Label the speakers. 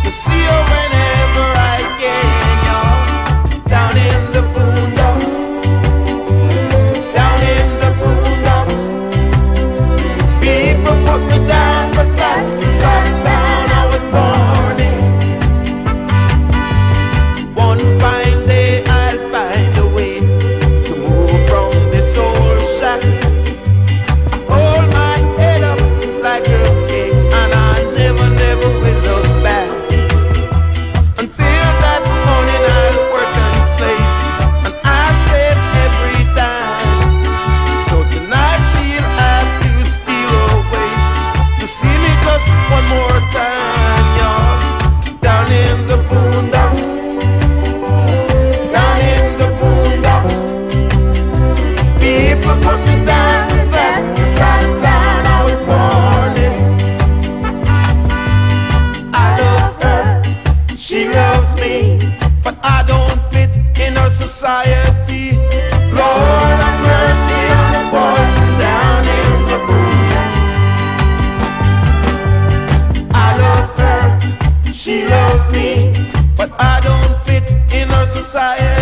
Speaker 1: to see her whenever I can, y'all. Down in the boondocks, down in the boondocks. People put me down, but that's the side of town I was born in. One fine day I'll find a way to move from this old shack. I hold my head up like a king, and I never, never will look back. Until that morning I'll work and slave, and I save every dime. So tonight he'll have to steal away to see me just one more time, y'all. Down in the boondocks, down in the boondocks. People put me down, 'cause that's the side of town I was born in. I love her, she loves me, but I don't fit in her society. Lord have mercy on the boy down in the boondocks. I love her, she loves me, but I don't fit in her society.